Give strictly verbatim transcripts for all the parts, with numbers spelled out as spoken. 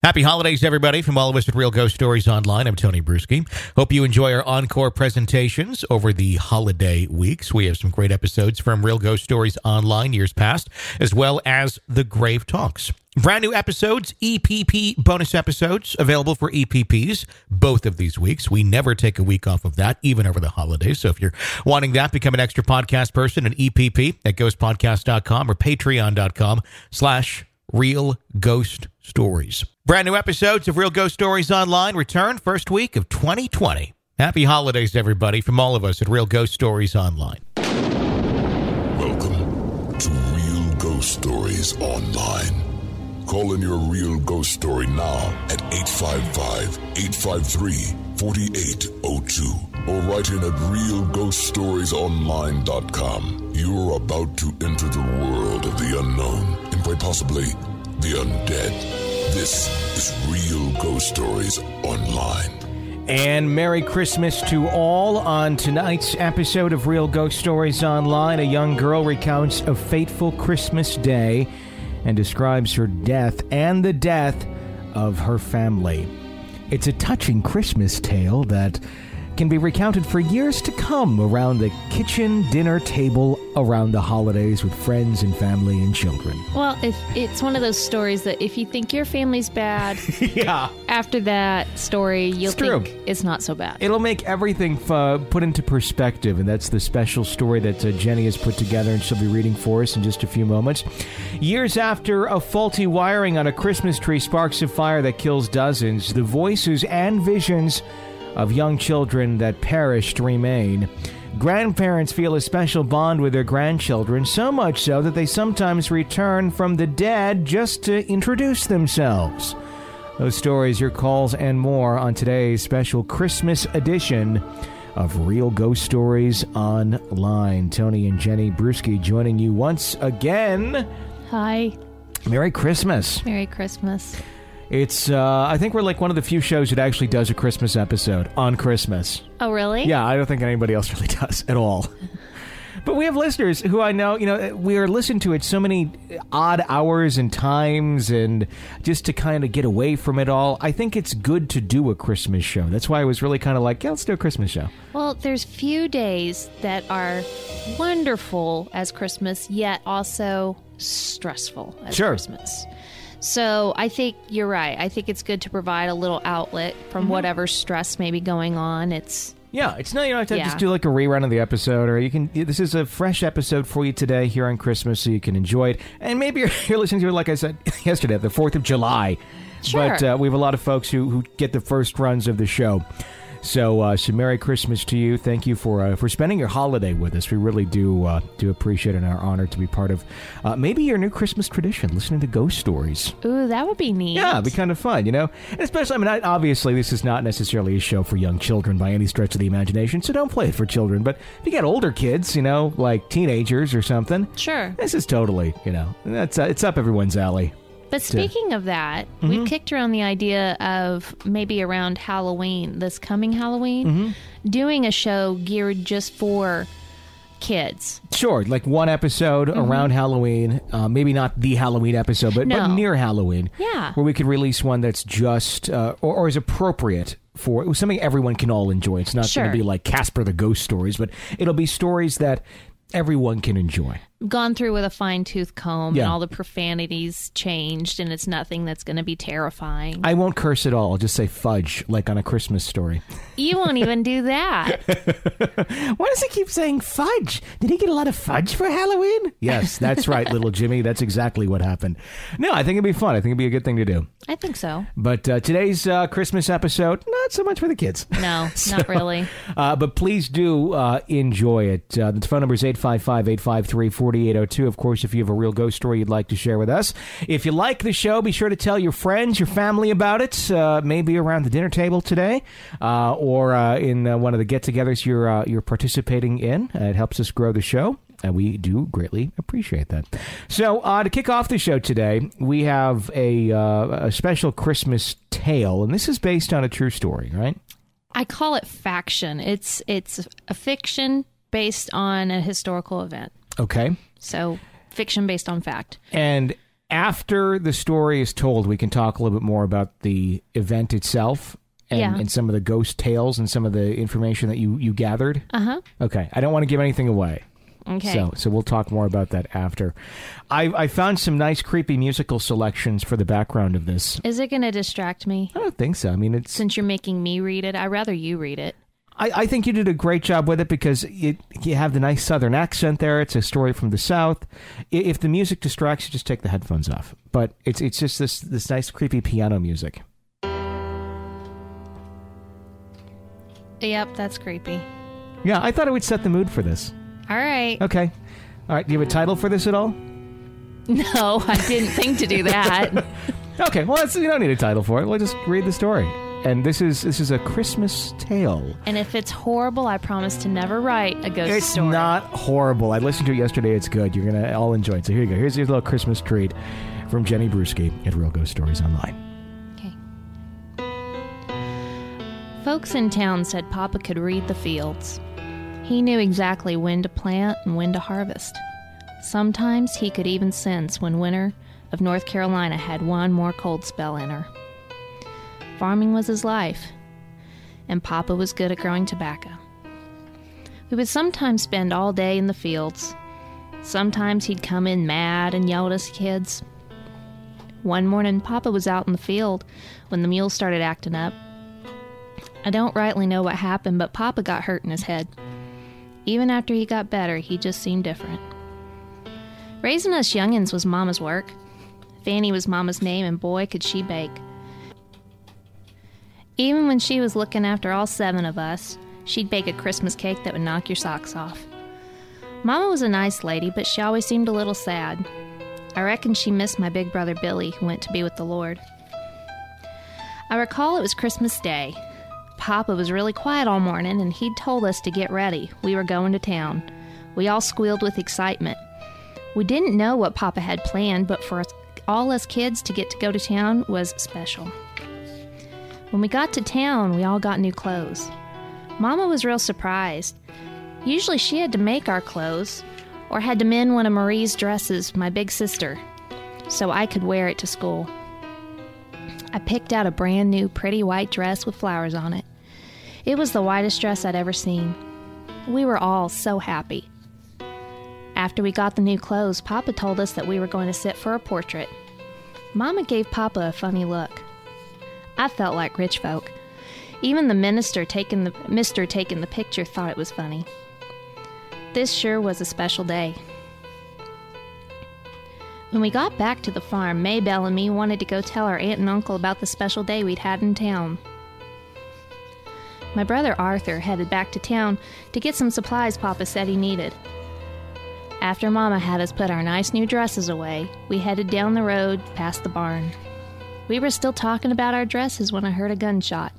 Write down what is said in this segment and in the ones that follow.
Happy holidays, everybody, from all of us at Real Ghost Stories Online. I'm Tony Bruschi. Hope you enjoy our encore presentations over the holiday weeks. We have some great episodes from Real Ghost Stories Online years past, as well as the Grave Talks. Brand new episodes, E P P bonus episodes, available for E P Ps both of these weeks. We never take a week off of that, even over the holidays. So if you're wanting that, become an extra podcast person, an E P P at ghost podcast dot com or patreon.com slash Real Ghost Stories. Brand new episodes of Real Ghost Stories Online return first week of twenty twenty. Happy holidays, everybody, from all of us at Real Ghost Stories Online. Welcome to Real Ghost Stories Online. Call in your real ghost story now at eight five five, eight five three, four eight zero two or write in at real ghost stories online dot com. You're about to enter the world of the unknown and quite possibly the undead. This is Real Ghost Stories Online. And Merry Christmas to all. On tonight's episode of Real Ghost Stories Online, a young girl recounts a fateful Christmas day and describes her death and the death of her family. It's a touching Christmas tale that can be recounted for years to come around the kitchen dinner table around the holidays with friends and family and children. Well, if it's one of those stories that if you think your family's bad, yeah, after that story, you'll it's true. think it's not so bad. It'll make everything uh, put into perspective, and that's the special story that uh, Jenny has put together, and she'll be reading for us in just a few moments. Years after a faulty wiring on a Christmas tree sparks a fire that kills dozens, the voices and visions of young children that perished remain. Grandparents feel a special bond with their grandchildren, so much so that they sometimes return from the dead just to introduce themselves. Those stories, your calls, and more on today's special Christmas edition of Real Ghost Stories Online. Tony and Jenny Bruschi joining you once again. Hi. Merry Christmas. Merry Christmas. It's, uh, I think we're like one of the few shows that actually does a Christmas episode on Christmas. Oh, really? Yeah, I don't think anybody else really does at all. But we have listeners who I know, you know, we are listening to it so many odd hours and times, and just to kind of get away from it all. I think it's good to do a Christmas show. That's why I was really kind of like, yeah, let's do a Christmas show. Well, there's few days that are wonderful as Christmas, yet also stressful as sure. Christmas. So I think you're right. I think it's good to provide a little outlet from mm-hmm. whatever stress may be going on. It's yeah, it's not, you know, to yeah. just do like a rerun of the episode, or you can, this is a fresh episode for you today here on Christmas, so you can enjoy it. And maybe you're, you're listening to it, like I said yesterday, the fourth of July. Sure. But uh, we have a lot of folks who, who get the first runs of the show. So, uh, so Merry Christmas to you. Thank you for uh, for spending your holiday with us. We really do uh, do appreciate it and are honored to be part of uh, maybe your new Christmas tradition, listening to ghost stories. Ooh, that would be neat. Yeah, it'd be kind of fun, you know? And especially, I mean, I, obviously, this is not necessarily a show for young children by any stretch of the imagination, so don't play it for children. But if you got older kids, you know, like teenagers or something, sure, this is totally, you know, that's uh, it's up everyone's alley. But speaking of that, mm-hmm. we've kicked around the idea of maybe around Halloween, this coming Halloween, mm-hmm. doing a show geared just for kids. Sure, like one episode mm-hmm. around Halloween, uh, maybe not the Halloween episode, but, no. but near Halloween. Yeah. Where we could release one that's just, uh, or, or is appropriate for something everyone can all enjoy. It's not sure. going to be like Casper the Ghost Stories, but it'll be stories that everyone can enjoy. Gone through with a fine-tooth comb, yeah. and all the profanities changed, and it's nothing that's going to be terrifying. I won't curse at all. I'll just say fudge, like on A Christmas Story. You won't even do that. Why does he keep saying fudge? Did he get a lot of fudge for Halloween? Yes, that's right, little Jimmy. That's exactly what happened. No, I think it'd be fun. I think it'd be a good thing to do. I think so. But uh, today's uh, Christmas episode, not so much for the kids. No, so, not really. Uh, but please do uh, enjoy it. Uh, the phone number is eight five five, eight five three, four eight zero two. Of course, if you have a real ghost story you'd like to share with us. If you like the show, be sure to tell your friends, your family about it, uh, maybe around the dinner table today, uh, or uh, in uh, one of the get-togethers you're, uh, you're participating in. Uh, it helps us grow the show. And we do greatly appreciate that. So uh, to kick off the show today, we have a, uh, a special Christmas tale, and this is based on a true story, right? I call it faction. It's it's a fiction based on a historical event. Okay. So fiction based on fact. And After the story is told, we can talk a little bit more about the event itself and, Yeah. and some of the ghost tales and some of the information that you, you gathered. Uh-huh. Okay. I don't want to give anything away. Okay. So, so we'll talk more about that after. I, I found some nice, creepy musical selections for the background of this. Is it going to distract me? I don't think so. I mean, it's. Since you're making me read it, I'd rather you read it. I, I think you did a great job with it because it, you have the nice southern accent there. It's a story from the South. I- If the music distracts you, just take the headphones off. But it's it's just this this nice, creepy piano music. Yep, that's creepy. Yeah, I thought it would set the mood for this. All right. Okay. All right. Do you have a title for this at all? No, I didn't think to do that. Okay. Well, that's, you don't need a title for it. We'll just read the story. And this is this is a Christmas tale. And if it's horrible, I promise to never write a ghost It's story. not horrible. I listened to it yesterday. It's good. You're going to all enjoy it. So here you go. Here's your little Christmas treat from Jenny Bruschi at Real Ghost Stories Online. Okay. Folks in town said Papa could read the fields. He knew exactly when to plant and when to harvest. Sometimes he could even sense when winter of North Carolina had one more cold spell in her. Farming was his life, and Papa was good at growing tobacco. We would sometimes spend all day in the fields. Sometimes he'd come in mad and yell at us kids. One morning, Papa was out in the field when the mules started acting up. I don't rightly know what happened, but Papa got hurt in his head. Even after he got better, he just seemed different. Raising us youngins was Mama's work. Fanny was Mama's name, and boy, could she bake. Even when she was looking after all seven of us, she'd bake a Christmas cake that would knock your socks off. Mama was a nice lady, but she always seemed a little sad. I reckon she missed my big brother Billy, who went to be with the Lord. I recall it was Christmas Day. Papa was really quiet all morning, and he'd told us to get ready. We were going to town. We all squealed with excitement. We didn't know what Papa had planned, but for us, all us kids to get to go to town was special. When we got to town, we all got new clothes. Mama was real surprised. Usually she had to make our clothes, or had to mend one of Marie's dresses, my big sister, so I could wear it to school. I picked out a brand new pretty white dress with flowers on it. It was the whitest dress I'd ever seen. We were all so happy. After we got the new clothes, Papa told us that we were going to sit for a portrait. Mama gave Papa a funny look. I felt like rich folk. Even the minister taking the mister taking the picture thought it was funny. This sure was a special day. When we got back to the farm, Maybelle and me wanted to go tell our aunt and uncle about the special day we'd had in town. My brother Arthur headed back to town to get some supplies Papa said he needed. After Mama had us put our nice new dresses away, we headed down the road past the barn. We were still talking about our dresses when I heard a gunshot.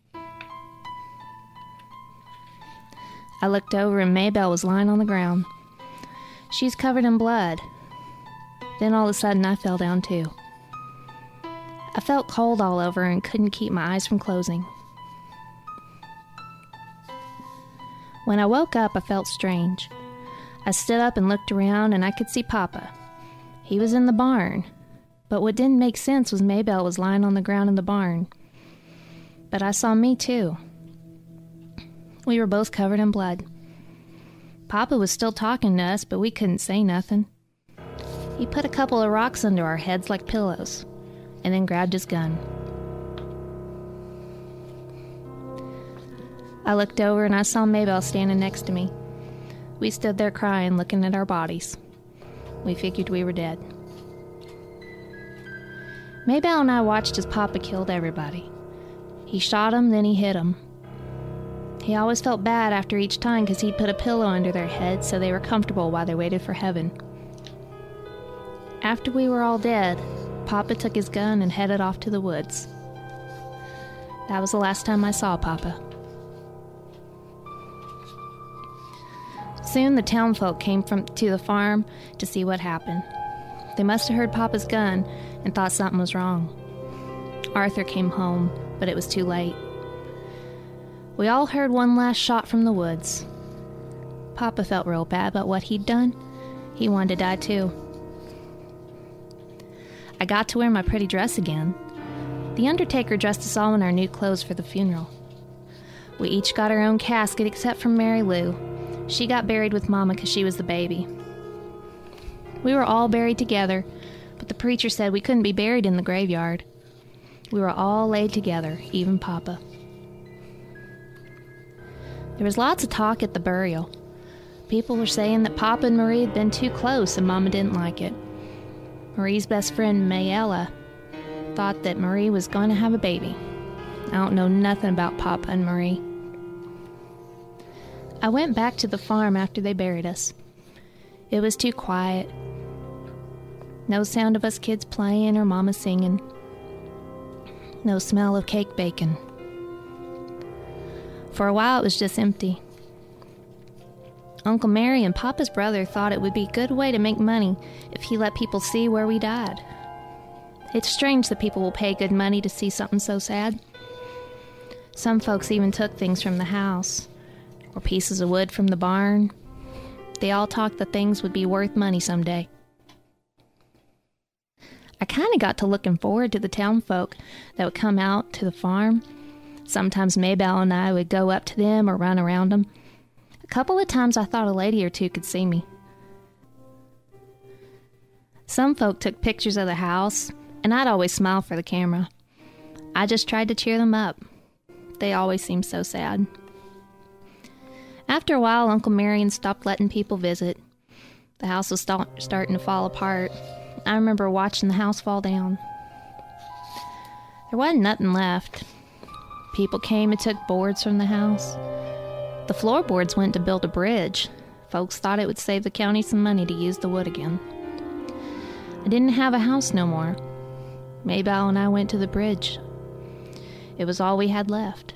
I looked over and Maybelle was lying on the ground. She's covered in blood. Then all of a sudden I fell down too. I felt cold all over and couldn't keep my eyes from closing. When I woke up, I felt strange. I stood up and looked around and I could see Papa. He was in the barn. But what didn't make sense was Maybelle was lying on the ground in the barn. But I saw me too. We were both covered in blood. Papa was still talking to us, but we couldn't say nothing. He put a couple of rocks under our heads like pillows, and then grabbed his gun. I looked over and I saw Maybelle standing next to me. We stood there crying, looking at our bodies. We figured we were dead. Maybelle and I watched as Papa killed everybody. He shot them, then he hit them. He always felt bad after each time because he'd put a pillow under their heads so they were comfortable while they waited for heaven. After we were all dead, Papa took his gun and headed off to the woods. That was the last time I saw Papa. Soon the townfolk came from to the farm to see what happened. They must have heard Papa's gun and thought something was wrong. Arthur came home, but it was too late. We all heard one last shot from the woods. Papa felt real bad about what he'd done. He wanted to die too. I got to wear my pretty dress again. The undertaker dressed us all in our new clothes for the funeral. We each got our own casket except for Mary Lou. She got buried with Mama because she was the baby. We were all buried together, but the preacher said we couldn't be buried in the graveyard. We were all laid together, even Papa. There was lots of talk at the burial. People were saying that Papa and Marie had been too close and Mama didn't like it. Marie's best friend, Mayella, thought that Marie was going to have a baby. I don't know nothing about Papa and Marie. I went back to the farm after they buried us. It was too quiet. No sound of us kids playing or Mama singing. No smell of cake baking. For a while it was just empty. Uncle Mary and Papa's brother thought it would be a good way to make money if he let people see where we died. It's strange that people will pay good money to see something so sad. Some folks even took things from the house, or pieces of wood from the barn. They all talked that things would be worth money someday. I kind of got to looking forward to the town folk that would come out to the farm. Sometimes Maybelle and I would go up to them or run around them. A couple of times I thought a lady or two could see me. Some folk took pictures of the house, and I'd always smile for the camera. I just tried to cheer them up. They always seemed so sad. After a while, Uncle Marion stopped letting people visit. The house was st- starting to fall apart. I remember watching the house fall down. There wasn't nothing left. People came and took boards from the house. The floorboards went to build a bridge. Folks thought it would save the county some money to use the wood again. I didn't have a house no more. Maybelle and I went to the bridge. It was all we had left.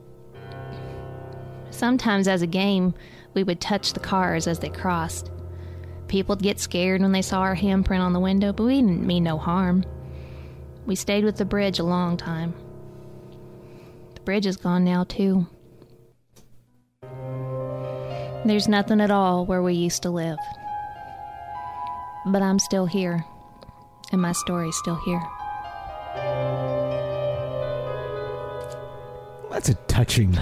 Sometimes as a game, we would touch the cars as they crossed. People'd get scared when they saw our handprint on the window, but we didn't mean no harm. We stayed with the bridge a long time. The bridge is gone now, too. There's nothing at all where we used to live. But I'm still here, and my story's still here. That's a touching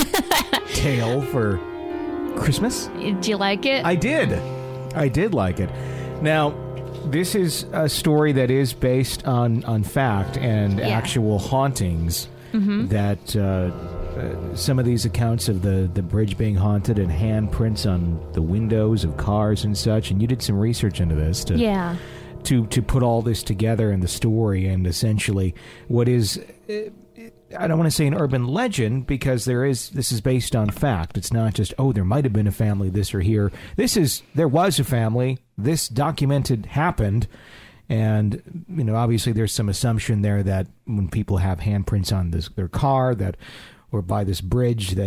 tale for Christmas. Did you like it? I did. I did like it. Now, this is a story that is based on, on fact and Yeah. actual hauntings. Mm-hmm. That uh, uh, some of these accounts of the, the bridge being haunted and handprints on the windows of cars and such. And you did some research into this to Yeah. to to put all this together in the story, and essentially what is. Uh, I don't want to say an urban legend, because there is this is based on fact. It's not just, oh, there might have been a family this or here. This is, there was a family. This documented happened. And, you know, obviously there's some assumption there that when people have handprints on this, their car that, or by this bridge that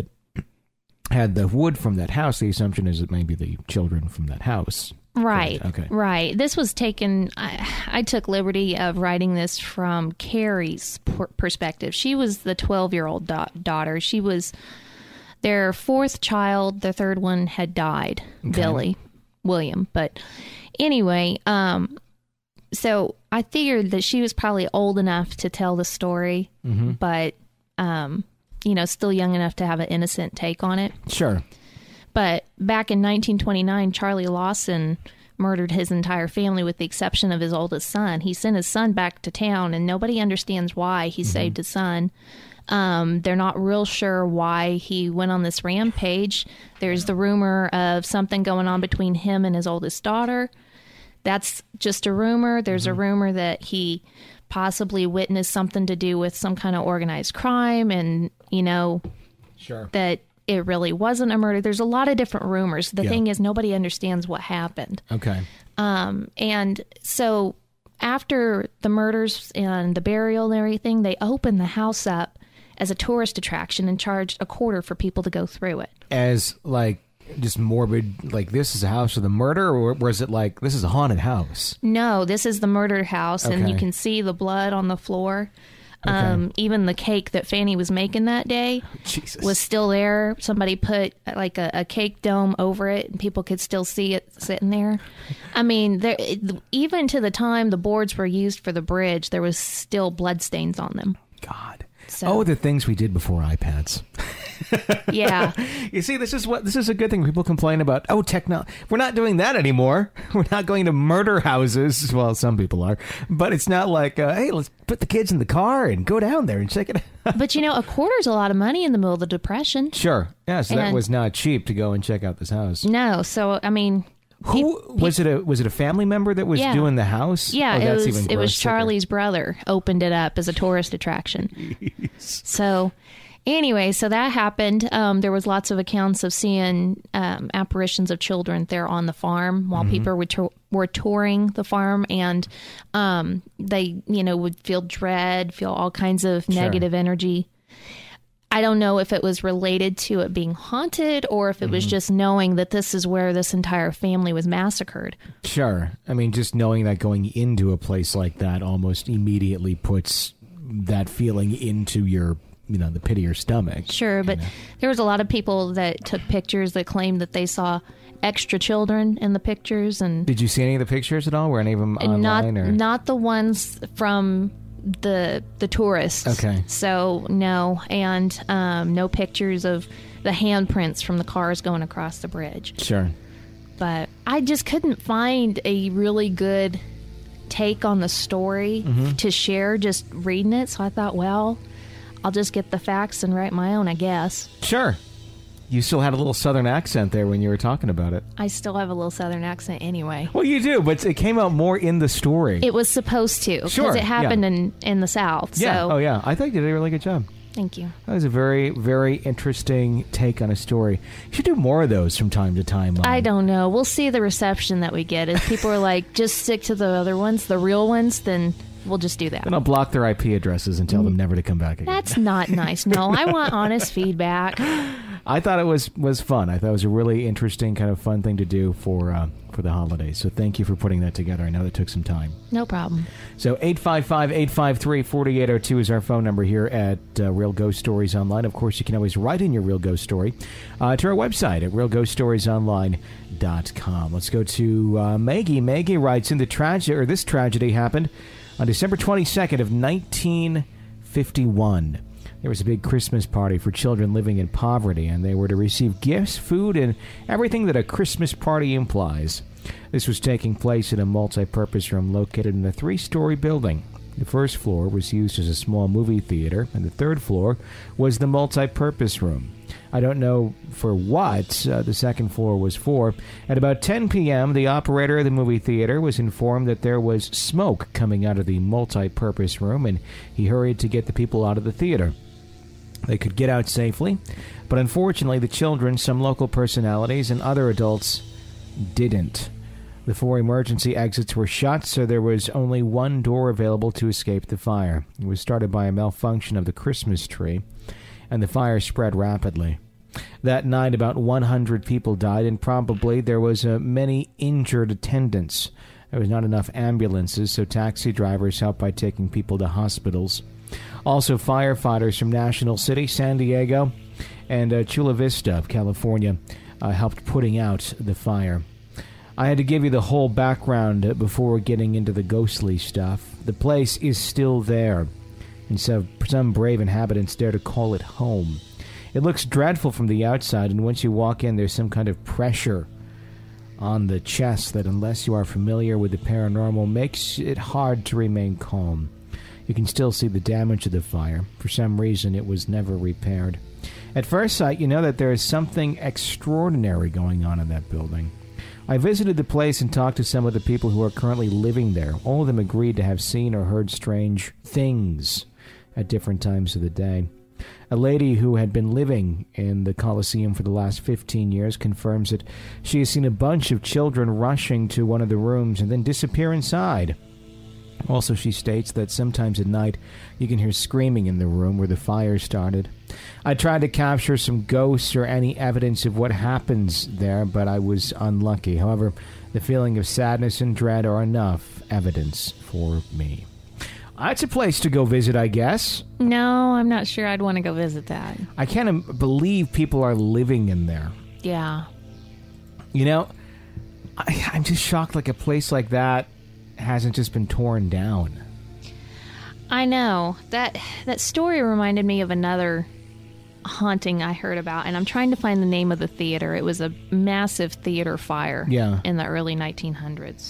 had the wood from that house, the assumption is that maybe the children from that house. Right. Okay. Right. This was taken, I, I took liberty of writing this from Carrie's per- perspective. She was the twelve-year-old da- daughter. She was their fourth child. The third one had died, Okay. Billy, William. But anyway, um, so I figured that she was probably old enough to tell the story, Mm-hmm. but, um, you know, still young enough to have an innocent take on it. Sure. But back in nineteen twenty-nine, Charlie Lawson murdered his entire family with the exception of his oldest son. He sent his son back to town, and nobody understands why he mm-hmm. saved his son. Um, they're not real sure why he went on this rampage. There's the rumor of something going on between him and his oldest daughter. That's just a rumor. There's mm-hmm. a rumor that he possibly witnessed something to do with some kind of organized crime, and, you know, sure. that it really wasn't a murder. There's a lot of different rumors. The yeah. thing is, nobody understands what happened. Okay. Um, and so after the murders and the burial and everything, they opened the house up as a tourist attraction and charged a quarter for people to go through it. As, like, just morbid, like, this is a house of the murder, or was it like, this is a haunted house? No, this is the murdered house, okay. and you can see the blood on the floor. Um, even the cake that Fanny was making that day Jesus. was still there. Somebody put like a, a cake dome over it, and people could still see it sitting there. I mean, there, it, even to the time the boards were used for the bridge, there was still bloodstains on them. God. So. Oh, the things we did before iPads. Yeah. You see, this is what this is a good thing. People complain about, oh, technology. We're not doing that anymore. We're not going to murder houses. Well, some people are. But it's not like, uh, hey, let's put the kids in the car and go down there and check it out. But, you know, a quarter's a lot of money in the middle of the Depression. Sure. Yeah, so that And- was not cheap to go and check out this house. No. So, I mean... Who Pe- was it? A was it a family member that was Yeah. doing the house? Yeah, oh, it that's was even it was grosser. Charlie's brother opened it up as a tourist attraction. So anyway, so that happened. Um, there was lots of accounts of seeing um, apparitions of children there on the farm while Mm-hmm. people were, to- were touring the farm, and um, they, you know, would feel dread, feel all kinds of Sure. negative energy. I don't know if it was related to it being haunted or if it was just knowing that this is where this entire family was massacred. Sure. I mean, just knowing that going into a place like that almost immediately puts that feeling into your, you know, the pit of your stomach. Sure, but there was a lot of people that took pictures that claimed that they saw extra children in the pictures, and, Did you see any of the pictures at all? Were any of them and not online? or? not the ones from the the tourists. Okay. So no, and um, no pictures of the handprints from the cars going across the bridge. Sure. But I just couldn't find a really good take on the story Mm-hmm. to share just reading it. So I thought, well, I'll just get the facts and write my own, I guess. Sure. You still had a little southern accent there when you were talking about it. I still have a little southern accent anyway. Well, you do, but it came out more in the story. It was supposed to, because Sure, it happened yeah. in, in the South. yeah. So Oh, yeah. I think you did a really good job. thank you. That was a very, very interesting take on a story. You should do more of those from time to time. Mom. I don't know. We'll see the reception that we get. If people are like, just stick to the other ones, the real ones, then we'll just do that. Then I'll block their I P addresses and tell them never to come back again. That's not nice. No, I want honest feedback. I thought it was, was fun. I thought it was a really interesting, kind of fun thing to do for uh, for the holidays. So thank you for putting that together. I know that took some time. No problem. So eight five five, eight five three, four eight zero two is our phone number here at uh, Real Ghost Stories Online. Of course, you can always write in your Real Ghost Story uh, to our website at real ghost stories online dot com. Let's go to uh, Maggie. Maggie writes in the tragedy, or this tragedy happened on December twenty-second of nineteen fifty-one. There was a big Christmas party for children living in poverty, and they were to receive gifts, food, and everything that a Christmas party implies. This was taking place in a multi-purpose room located in a three-story building. The first floor was used as a small movie theater, and the third floor was the multi-purpose room. I don't know for what uh, the second floor was for. At about ten p.m., the operator of the movie theater was informed that there was smoke coming out of the multi-purpose room, and he hurried to get the people out of the theater. They could get out safely, but unfortunately the children, some local personalities, and other adults didn't. The four emergency exits were shut, so there was only one door available to escape the fire. It was started by a malfunction of the Christmas tree, and the fire spread rapidly. That night, about one hundred people died, and probably there was uh, many injured attendants. There was not enough ambulances, so taxi drivers helped by taking people to hospitals. Also, firefighters from National City, San Diego, and uh, Chula Vista of California uh, helped putting out the fire. I had to give you the whole background before getting into the ghostly stuff. The place is still there, and so some brave inhabitants dare to call it home. It looks dreadful from the outside, and once you walk in, there's some kind of pressure on the chest that, unless you are familiar with the paranormal, makes it hard to remain calm. You can still see the damage of the fire. For some reason, it was never repaired. At first sight, you know that there is something extraordinary going on in that building. I visited the place and talked to some of the people who are currently living there. All of them agreed to have seen or heard strange things at different times of the day. A lady who had been living in the Coliseum for the last fifteen years confirms that she has seen a bunch of children rushing to one of the rooms and then disappear inside. Also, she states that sometimes at night you can hear screaming in the room where the fire started. I tried to capture some ghosts or any evidence of what happens there, but I was unlucky. However, the feeling of sadness and dread are enough evidence for me. That's a place to go visit, I guess. No, I'm not sure I'd want to go visit that. I can't im- believe people are living in there. Yeah. You know, I, I'm just shocked like a place like that hasn't just been torn down. I know. That that story reminded me of another haunting I heard about, and I'm trying to find the name of the theater. It was a massive theater fire Yeah. in the early nineteen hundreds.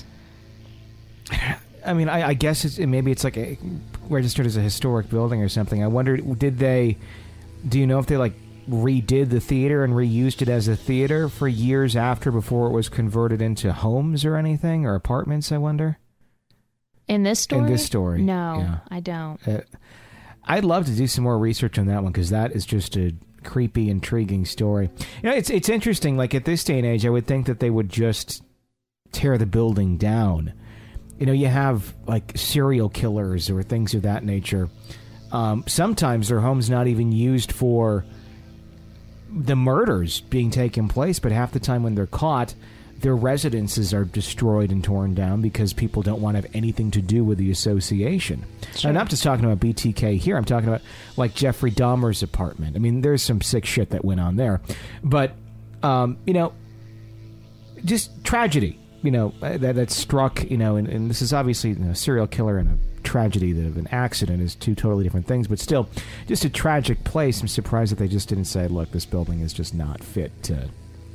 I mean, I, I guess it's, maybe it's like a, registered as a historic building or something. I wonder, did they, do you know if they like redid the theater and reused it as a theater for years after before it was converted into homes or anything, or apartments, I wonder? In this story? In this story. No, yeah. I don't. Uh, I'd love to do some more research on that one because that is just a creepy, intriguing story. You know, it's it's interesting. Like at this day and age, I would think that they would just tear the building down. You know, you have like serial killers or things of that nature. Um, sometimes their home's not even used for the murders being taken place, but half the time when they're caught, their residences are destroyed and torn down because people don't want to have anything to do with the association. Sure. And I'm not just talking about B T K here. I'm talking about like Jeffrey Dahmer's apartment. I mean, there's some sick shit that went on there. But, um, you know, just tragedy, you know, that, that struck, you know, and, and this is obviously, you know, a serial killer and a tragedy that of an accident is two totally different things. But still, just a tragic place. I'm surprised that they just didn't say, look, this building is just not fit to...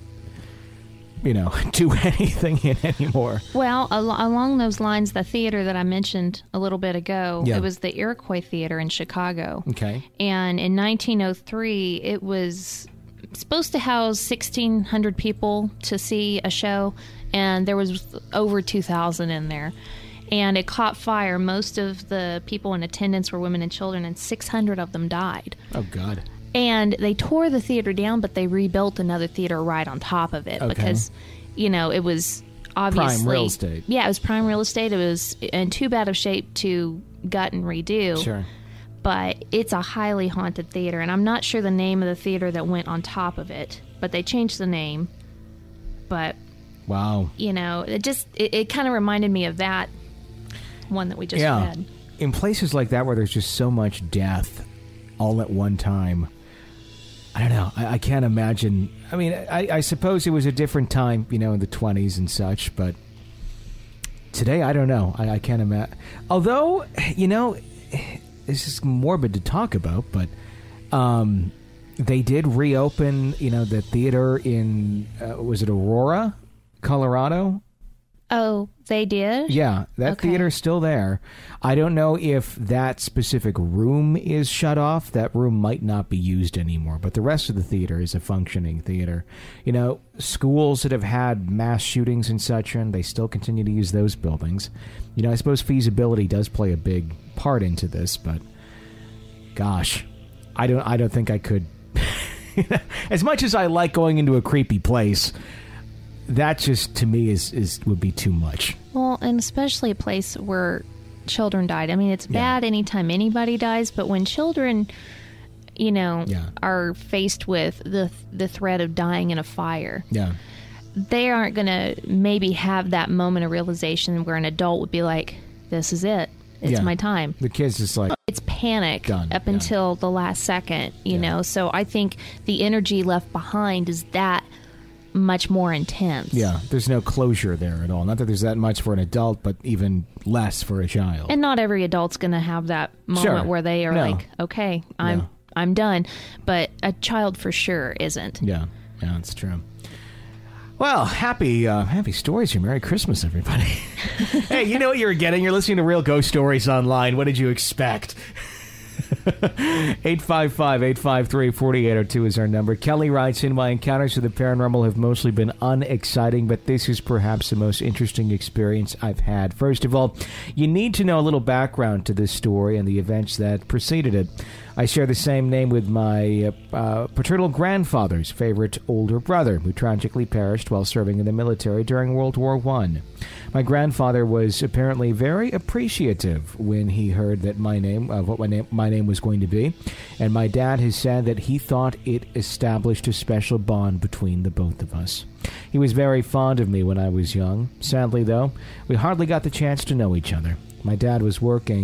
you know, do anything in anymore. Well, al- along those lines, the theater that I mentioned a little bit ago, Yeah. it was the Iroquois Theater in Chicago. Okay. And in nineteen oh three, it was supposed to house sixteen hundred people to see a show, and there was over two thousand in there. And it caught fire. Most of the people in attendance were women and children, and six hundred of them died. Oh, God. And they tore the theater down, but they rebuilt another theater right on top of it Okay. because, you know, it was obviously... Prime real estate. Yeah, it was prime real estate. It was in too bad of shape to gut and redo. Sure. But it's a highly haunted theater, and I'm not sure the name of the theater that went on top of it, but they changed the name. But, Wow. you know, it just, it, it kind of reminded me of that one that we just Yeah. read. In places like that where there's just so much death all at one time, I don't know. I, I can't imagine. I mean, I, I suppose it was a different time, you know, in the twenties and such, but today, I don't know. I, I can't imagine. Although, you know, this is morbid to talk about, but um, they did reopen, you know, the theater in, uh, was it Aurora, Colorado? Oh, they did? Yeah, that Okay. theater's still there. I don't know if that specific room is shut off. That room might not be used anymore, but the rest of the theater is a functioning theater. You know, schools that have had mass shootings and such, and they still continue to use those buildings. You know, I suppose feasibility does play a big part into this, but gosh, I don't I don't think I could. As much as I like going into a creepy place, that just to me is, is would be too much. Well, and especially a place where children died. I mean, it's Yeah. bad anytime anybody dies, but when children, you know, Yeah. are faced with the the threat of dying in a fire, Yeah. they aren't going to maybe have that moment of realization where an adult would be like, this is it. It's Yeah. my time. The kid's just like, It's panic Done, up yeah. until the last second, you Yeah. know. So I think the energy left behind is that much more intense. yeah, there's no closure there at all. Not that there's that much for an adult, but even less for a child. And not every adult's going to have that moment Sure. where they are No. like, okay, I'm No. I'm done. But a child for sure isn't. yeah, yeah, that's true. Well, happy uh, happy stories here. Merry Christmas, everybody. Hey, you know what you're getting. You're listening to Real Ghost Stories Online. What did you expect? eight five five, eight five three, four eight zero two is our number. Kelly writes in, my encounters with the paranormal have mostly been unexciting, but this is perhaps the most interesting experience I've had. First of all, you need to know a little background to this story and the events that preceded it. I share the same name with my uh, uh, paternal grandfather's favorite older brother, who tragically perished while serving in the military during World War One. My grandfather was apparently very appreciative when he heard that my name, of what my name, my name was going to be, and my dad has said that he thought it established a special bond between the both of us. He was very fond of me when I was young. Sadly, though, we hardly got the chance to know each other. My dad was working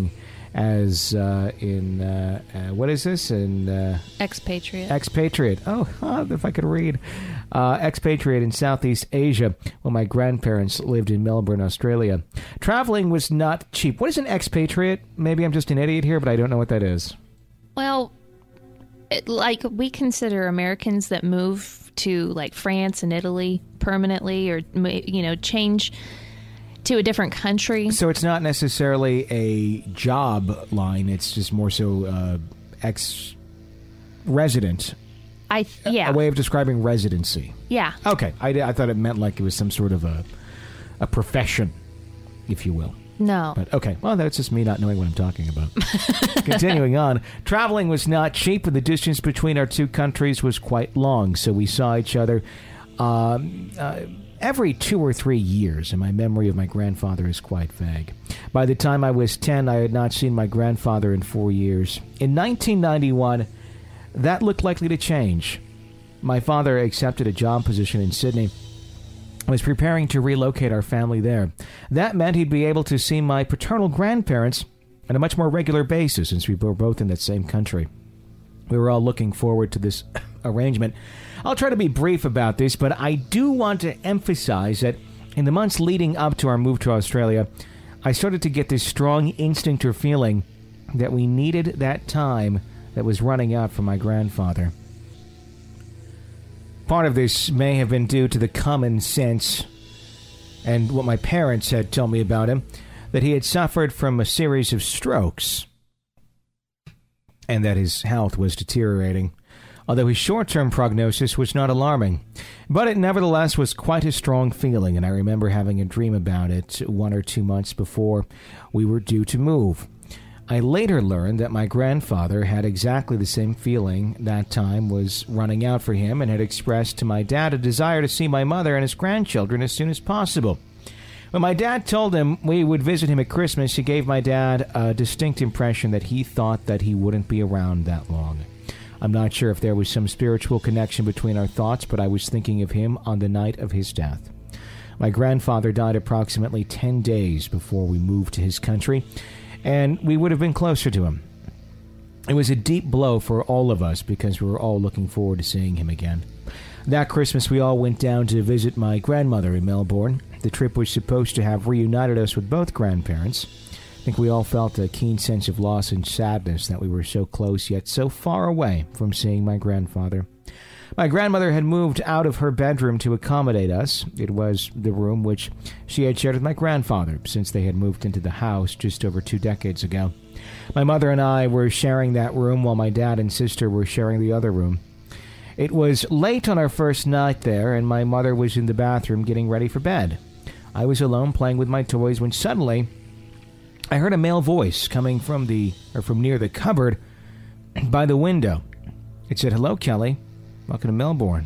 as uh, in, uh, uh, what is this? In uh, Expatriate. Expatriate. Oh, huh, if I could read. Uh, expatriate in Southeast Asia when my grandparents lived in Melbourne, Australia. Traveling was not cheap. What is an expatriate? Maybe I'm just an idiot here, but I don't know what that is. Well, it, like we consider Americans that move to like France and Italy permanently, or you know, change to a different country. So it's not necessarily a job line. It's just more so uh, ex-resident. I yeah. A way of describing residency. Yeah. Okay. I, I thought it meant like it was some sort of a a profession, if you will. No. But okay. Well, that's just me not knowing what I'm talking about. Continuing on, traveling was not cheap, and the distance between our two countries was quite long. So we saw each other um, uh, every two or three years, and my memory of my grandfather is quite vague. By the time I was ten, I had not seen my grandfather in four years. In nineteen ninety-one, that looked likely to change. My father accepted a job position in Sydney and was preparing to relocate our family there. That meant he'd be able to see my paternal grandparents on a much more regular basis since we were both in that same country. We were all looking forward to this arrangement. I'll try to be brief about this, but I do want to emphasize that in the months leading up to our move to Australia, I started to get this strong instinct or feeling that we needed that time that was running out for my grandfather. Part of this may have been due to the common sense and what my parents had told me about him, that he had suffered from a series of strokes and that his health was deteriorating, although his short-term prognosis was not alarming. But it nevertheless was quite a strong feeling, and I remember having a dream about it one or two months before we were due to move. I later learned that my grandfather had exactly the same feeling that time was running out for him and had expressed to my dad a desire to see my mother and his grandchildren as soon as possible. When my dad told him we would visit him at Christmas, he gave my dad a distinct impression that he thought that he wouldn't be around that long. I'm not sure if there was some spiritual connection between our thoughts, but I was thinking of him on the night of his death. My grandfather died approximately ten days before we moved to his country, and we would have been closer to him. It was a deep blow for all of us because we were all looking forward to seeing him again. That Christmas, we all went down to visit my grandmother in Melbourne. The trip was supposed to have reunited us with both grandparents. I think we all felt a keen sense of loss and sadness that we were so close yet so far away from seeing my grandfather. My grandmother had moved out of her bedroom to accommodate us. It was the room which she had shared with my grandfather since they had moved into the house just over two decades ago. My mother and I were sharing that room while my dad and sister were sharing the other room. It was late on our first night there, and my mother was in the bathroom getting ready for bed. I was alone playing with my toys when suddenly I heard a male voice coming from the or from near the cupboard by the window. It said, "Hello, Kelly. Welcome to Melbourne."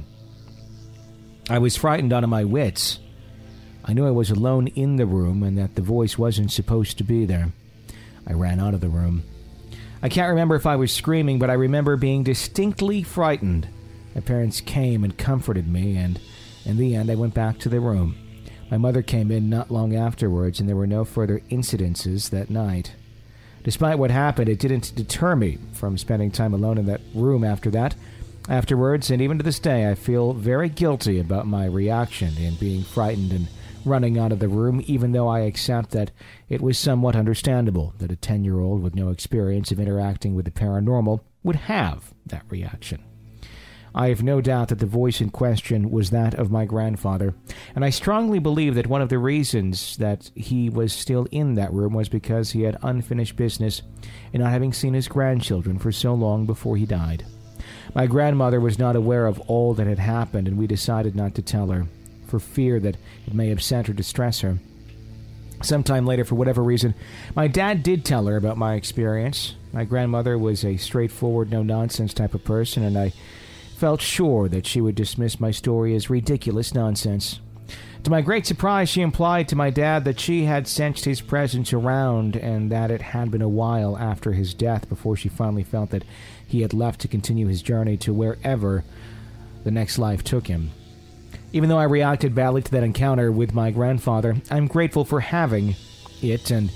I was frightened out of my wits. I knew I was alone in the room and that the voice wasn't supposed to be there. I ran out of the room. I can't remember if I was screaming, but I remember being distinctly frightened. My parents came and comforted me, and in the end I went back to the room. My mother came in not long afterwards, and there were no further incidences that night. Despite what happened, it didn't deter me from spending time alone in that room after that. Afterwards, and even to this day, I feel very guilty about my reaction in being frightened and running out of the room, even though I accept that it was somewhat understandable that a ten-year-old with no experience of interacting with the paranormal would have that reaction. I have no doubt that the voice in question was that of my grandfather, and I strongly believe that one of the reasons that he was still in that room was because he had unfinished business in not having seen his grandchildren for so long before he died. My grandmother was not aware of all that had happened, and we decided not to tell her, for fear that it may upset or distress her. Sometime later, for whatever reason, my dad did tell her about my experience. My grandmother was a straightforward, no-nonsense type of person, and I felt sure that she would dismiss my story as ridiculous nonsense. To my great surprise, she implied to my dad that she had sensed his presence around and that it had been a while after his death before she finally felt that he had left to continue his journey to wherever the next life took him. Even though I reacted badly to that encounter with my grandfather, I'm grateful for having it and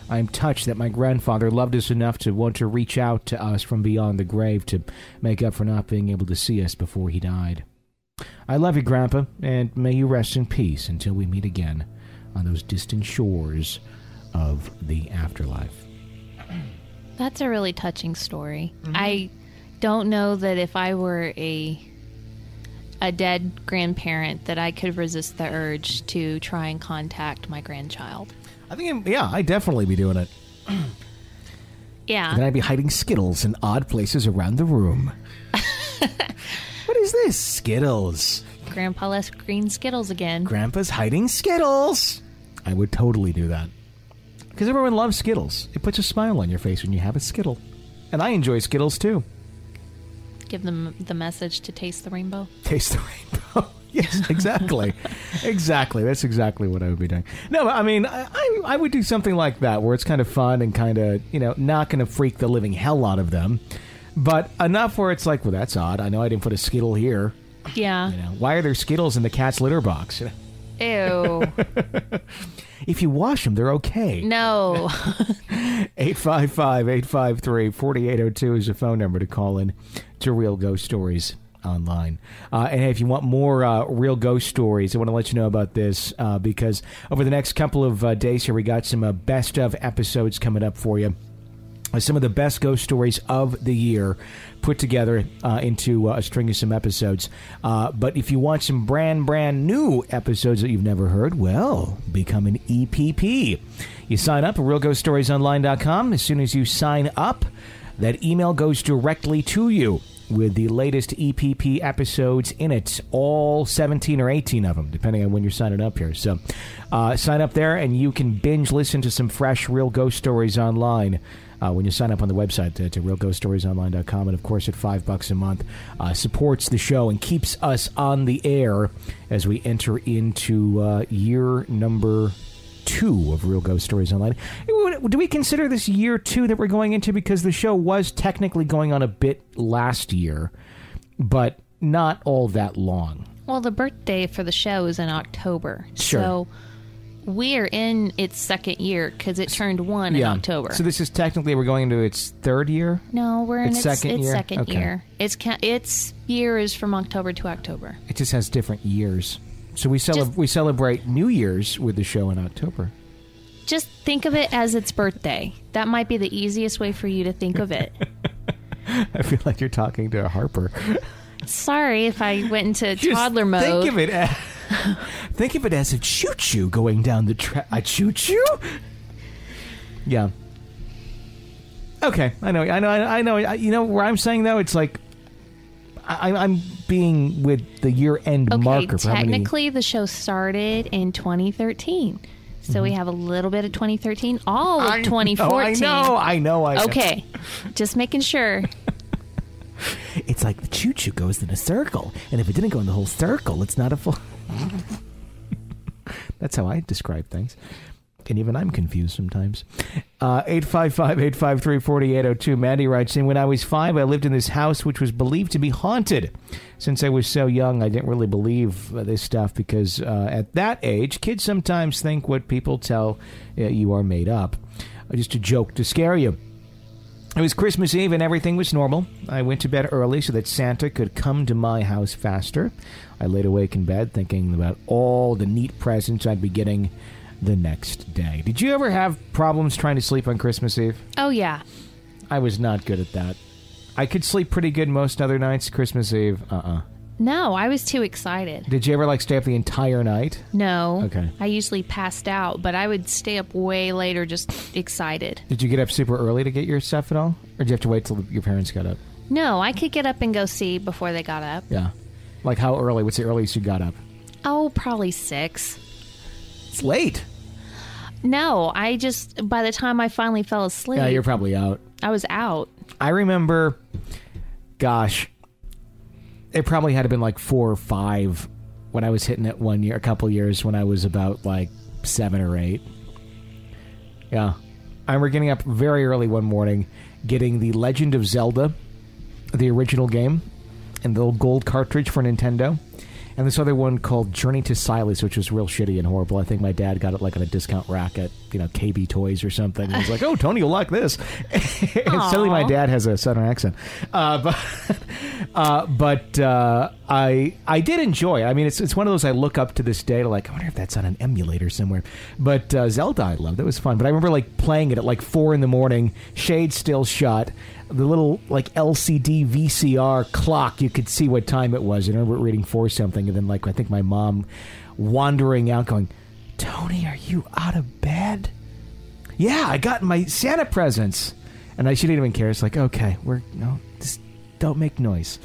I'm touched that my grandfather loved us enough to want to reach out to us from beyond the grave to make up for not being able to see us before he died. I love you, Grandpa, and may you rest in peace until we meet again on those distant shores of the afterlife. That's a really touching story. Mm-hmm. I don't know that if I were a a dead grandparent that I could resist the urge to try and contact my grandchild. I think, yeah, I'd definitely be doing it. Yeah. And then I'd be hiding Skittles in odd places around the room. What is this? Skittles. Grandpa left green Skittles again. Grandpa's hiding Skittles. I would totally do that. Because everyone loves Skittles. It puts a smile on your face when you have a Skittle. And I enjoy Skittles, too. Give them the message to taste the rainbow. Taste the rainbow. Yes, exactly. Exactly. That's exactly what I would be doing. No, but I mean, I, I, I would do something like that where it's kind of fun and kind of, you know, not going to freak the living hell out of them. But enough where it's like, well, that's odd. I know I didn't put a Skittle here. Yeah. You know, why are there Skittles in the cat's litter box? Ew. If you wash them, they're okay. No. eight five five, eight five three, four eight zero two is the phone number to call in to Real Ghost Stories Online. Uh, and if you want more uh, Real Ghost Stories, I want to let you know about this uh, because over the next couple of uh, days here, we got some uh, best of episodes coming up for you. Uh, some of the best ghost stories of the year put together uh, into uh, a string of some episodes. Uh, but if you want some brand, brand new episodes that you've never heard, well, become an E P P. You sign up at real ghost stories online dot com. As soon as you sign up, that email goes directly to you with the latest E P P episodes in it, all seventeen or eighteen of them, depending on when you're signing up here. So uh, sign up there, and you can binge listen to some fresh Real Ghost Stories online uh, when you sign up on the website to, to real ghost stories online dot com. And, of course, at five bucks a month, uh, supports the show and keeps us on the air as we enter into uh, year number two of Real Ghost Stories Online. Do we consider this year two that we're going into? Because the show was technically going on a bit last year, but not all that long. Well, the birthday for the show is in October. Sure. So we are in its second year because it turned one yeah. in October. So this is technically, we're going into its third year? No, we're in its, its second its year. second okay. year. Its, ca- its year is from October to October. It just has different years. So we, cele- Just- we celebrate New Year's with the show in October. Just think of it as its birthday. That might be the easiest way for you to think of it. I feel like you're talking to Harper. Sorry if I went into Just toddler mode. Think of it as, think of it as a choo-choo going down the track. A choo-choo? Yeah. Okay, I know, I know, I know. I, you know where I'm saying though, it's like I, I'm being with the year-end okay, marker. For technically how many... the show started in twenty thirteen. So mm-hmm. we have a little bit of twenty thirteen, all of I twenty fourteen. Know, I know, I know, I know. Okay, just making sure. It's like the choo-choo goes in a circle, and if it didn't go in the whole circle, it's not a full... That's how I describe things. And even I'm confused sometimes. Uh, eight five five, eight five three, four eight zero two. Mandy writes in, when I was five, I lived in this house which was believed to be haunted. Since I was so young, I didn't really believe uh, this stuff because uh, at that age, kids sometimes think what people tell uh, you are made up. Uh, just a joke to scare you. It was Christmas Eve and everything was normal. I went to bed early so that Santa could come to my house faster. I laid awake in bed thinking about all the neat presents I'd be getting the next day. Did you ever have problems trying to sleep on Christmas Eve? Oh, yeah. I was not good at that. I could sleep pretty good most other nights. Christmas Eve, uh-uh. No, I was too excited. Did you ever, like, stay up the entire night? No. Okay. I usually passed out, but I would stay up way later just excited. Did you get up super early to get your stuff at all? Or did you have to wait till your parents got up? No, I could get up and go see before they got up. Yeah. Like, how early? What's the earliest you got up? Oh, probably six. It's late. No, I just, by the time I finally fell asleep... Yeah, you're probably out. I was out. I remember, gosh, it probably had to been like four or five when I was hitting it one year, a couple years when I was about like seven or eight. Yeah. I remember getting up very early one morning, getting The Legend of Zelda, the original game, and the little gold cartridge for Nintendo. And this other one called Journey to Silas, which was real shitty and horrible. I think my dad got it like on a discount rack at you know, K B Toys or something. And he's like, oh, Tony, you'll like this. And suddenly my dad has a Southern accent. Uh, but uh, but uh, I I did enjoy it. I mean, it's it's one of those I look up to this day to like, I wonder if that's on an emulator somewhere. But uh, Zelda I loved. It was fun. But I remember like playing it at like four in the morning, shades still shut, the little like L C D V C R clock, you could see what time it was. I remember reading for something, and then like I think my mom wandering out going, Tony, are you out of bed? Yeah, I got my Santa presents. And I she didn't even care. It's like, okay, we're no, just don't make noise.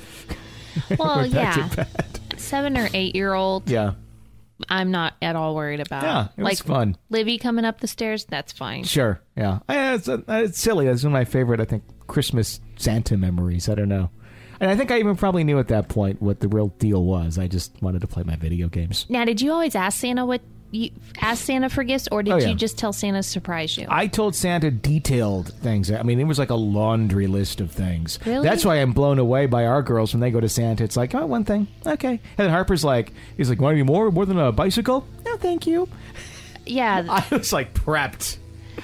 Well, yeah, seven or eight year old. Yeah, I'm not at all worried about. Yeah, it was like fun. Livy coming up the stairs, that's fine. Sure, yeah. I, it's, it's silly. That's one of my favorite, I think, Christmas Santa memories. I don't know. And I think I even probably knew at that point what the real deal was. I just wanted to play my video games. Now, did you always ask Santa what you ask Santa for gifts, or did Oh, yeah. you just tell Santa to surprise you? I told Santa detailed things. I mean, it was like a laundry list of things. Really? That's why I'm blown away by our girls when they go to Santa. It's like, oh, one thing. Okay. And then Harper's like, he's like, want any more? More than a bicycle? No, thank you. Yeah, I was like prepped.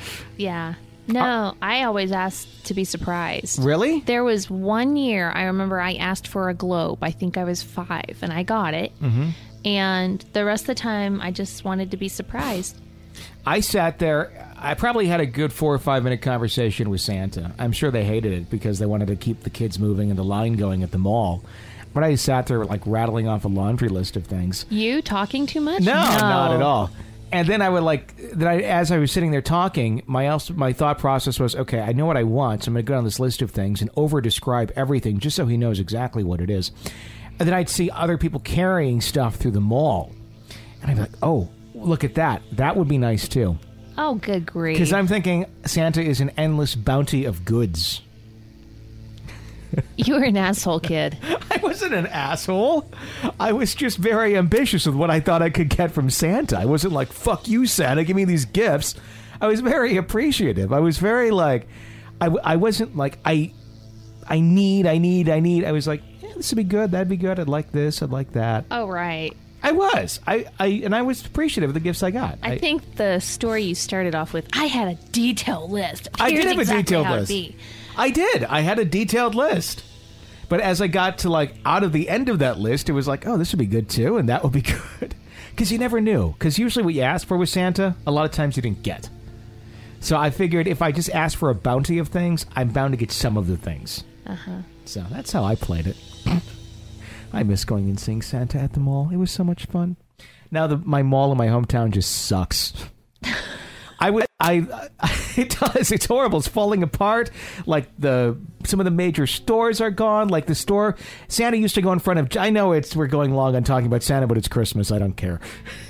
yeah. No, I always asked to be surprised. Really? There was one year I remember I asked for a globe. I think I was five, and I got it. Mm-hmm. And the rest of the time, I just wanted to be surprised. I sat there. I probably had a good four or five minute conversation with Santa. I'm sure they hated it because they wanted to keep the kids moving and the line going at the mall. But I sat there like rattling off a laundry list of things. You talking too much? No, not at all. And then I would like, then I, as I was sitting there talking, my else, my thought process was, okay, I know what I want, so I'm going to go down this list of things and over-describe everything just so he knows exactly what it is. And then I'd see other people carrying stuff through the mall. And I'd be like, oh, look at that. That would be nice, too. Oh, good grief. Because I'm thinking Santa is an endless bounty of goods. You were an asshole, kid. I wasn't an asshole. I was just very ambitious with what I thought I could get from Santa. I wasn't like, fuck you, Santa, give me these gifts. I was very appreciative. I was very like, I, I wasn't like, I I need, I need, I need. I was like, yeah, this would be good, that'd be good, I'd like this, I'd like that. Oh, right. I was. I, I And I was appreciative of the gifts I got. I, I think the story you started off with, I had a detailed list. I Here's did have exactly a detailed how it'd list. be. I did. I had a detailed list. But as I got to like out of the end of that list, it was like, oh, this would be good too, and that would be good. Because you never knew. Because usually what you asked for with Santa, a lot of times you didn't get. So I figured if I just asked for a bounty of things, I'm bound to get some of the things. Uh-huh. So that's how I played it. I miss going and seeing Santa at the mall. It was so much fun. Now the my mall in my hometown just sucks. I would, I, it does. It's horrible. It's falling apart. Like the, some of the major stores are gone. Like the store, Santa used to go in front of. I know it's we're going long on talking about Santa, but it's Christmas. I don't care.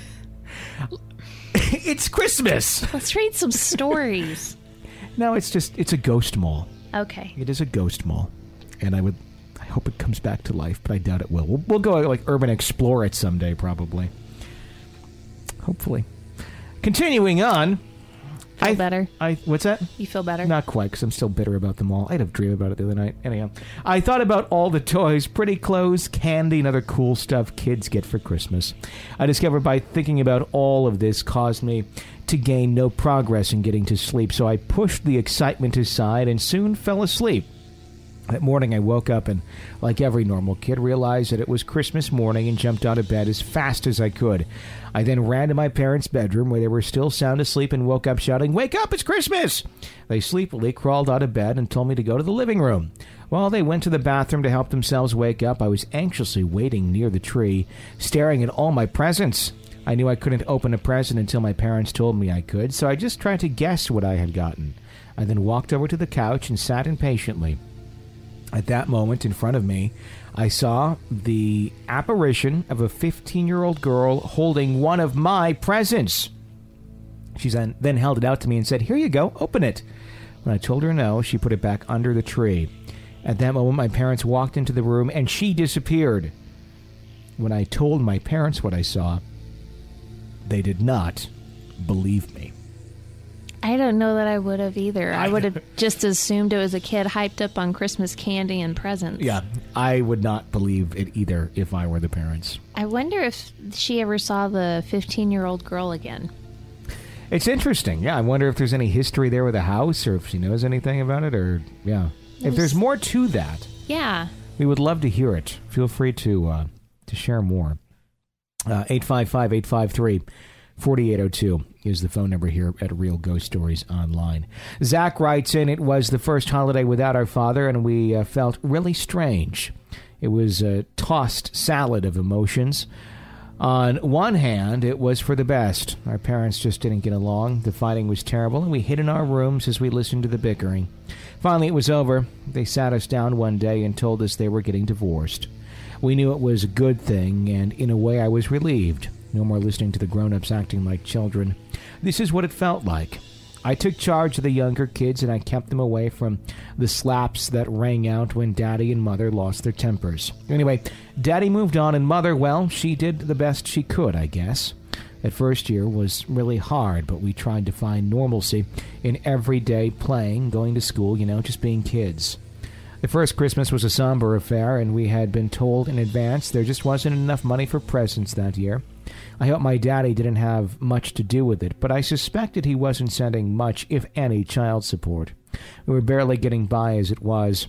It's Christmas. Let's read some stories. No, it's just it's a ghost mall. Okay. It is a ghost mall, and I would, I hope it comes back to life, but I doubt it will. We'll, we'll go like urban explore it someday, probably. Hopefully. Continuing on. Feel I, better? I what's that? You feel better? Not quite, because I'm still bitter about them all. I had a dream about it the other night. Anyhow, I thought about all the toys, pretty clothes, candy, and other cool stuff kids get for Christmas. I discovered by thinking about all of this caused me to gain no progress in getting to sleep, so I pushed the excitement aside and soon fell asleep. That morning I woke up and, like every normal kid, realized that it was Christmas morning and jumped out of bed as fast as I could. I then ran to my parents' bedroom where they were still sound asleep and woke up shouting, "Wake up, it's Christmas!" They sleepily crawled out of bed and told me to go to the living room. While they went to the bathroom to help themselves wake up, I was anxiously waiting near the tree, staring at all my presents. I knew I couldn't open a present until my parents told me I could, so I just tried to guess what I had gotten. I then walked over to the couch and sat impatiently. At that moment, in front of me, I saw the apparition of a fifteen-year-old girl holding one of my presents. She then held it out to me and said, "Here you go, open it." When I told her no, she put it back under the tree. At that moment, my parents walked into the room, and she disappeared. When I told my parents what I saw, they did not believe me. I don't know that I would have either. I would have just assumed it was a kid hyped up on Christmas candy and presents. Yeah, I would not believe it either if I were the parents. I wonder if she ever saw the fifteen-year-old girl again. It's interesting. Yeah, I wonder if there's any history there with the house, or if she knows anything about it, or, yeah. If there's more to that, yeah, we would love to hear it. Feel free to uh, to share more. Uh, eight five five, eight five three, four eight zero two is the phone number here at Real Ghost Stories Online. Zach writes in, it was the first holiday without our father, and we uh, felt really strange. It was a tossed salad of emotions. On one hand, it was for the best. Our parents just didn't get along. The fighting was terrible, and we hid in our rooms as we listened to the bickering. Finally, it was over. They sat us down one day and told us they were getting divorced. We knew it was a good thing, and in a way I was relieved. No more listening to the grown-ups acting like children. This is what it felt like. I took charge of the younger kids, and I kept them away from the slaps that rang out when Daddy and Mother lost their tempers. Anyway, Daddy moved on, and Mother, well, she did the best she could, I guess. That first year was really hard, but we tried to find normalcy in everyday playing, going to school, you know, just being kids. The first Christmas was a somber affair, and we had been told in advance there just wasn't enough money for presents that year. I hope my daddy didn't have much to do with it, but I suspected he wasn't sending much, if any, child support. We were barely getting by as it was.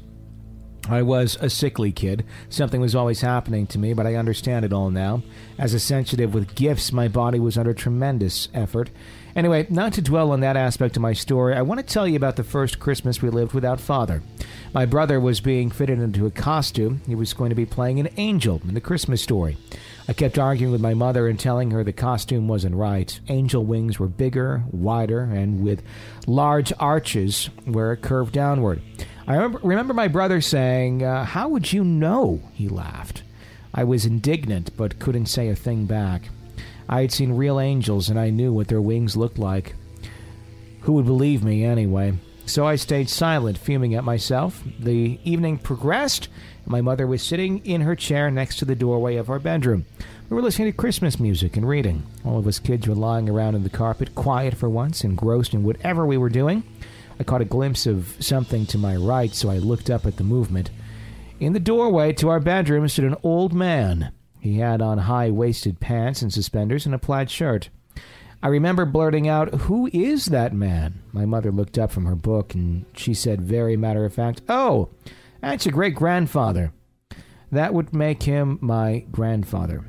I was a sickly kid. Something was always happening to me, but I understand it all now. As a sensitive with gifts, my body was under tremendous effort. Anyway, not to dwell on that aspect of my story, I want to tell you about the first Christmas we lived without Father. My brother was being fitted into a costume. He was going to be playing an angel in the Christmas story. I kept arguing with my mother and telling her the costume wasn't right. Angel wings were bigger, wider, and with large arches where it curved downward. I remember, remember my brother saying, uh, "How would you know?" He laughed. I was indignant, but couldn't say a thing back. I had seen real angels, and I knew what their wings looked like. Who would believe me, anyway? So I stayed silent, fuming at myself. The evening progressed, and my mother was sitting in her chair next to the doorway of our bedroom. We were listening to Christmas music and reading. All of us kids were lying around on the carpet, quiet for once, engrossed in whatever we were doing. I caught a glimpse of something to my right, so I looked up at the movement. In the doorway to our bedroom stood an old man. He had on high-waisted pants and suspenders and a plaid shirt. I remember blurting out, "Who is that man?" My mother looked up from her book, and she said very matter-of-fact, "Oh, that's your great-grandfather." That would make him my grandfather.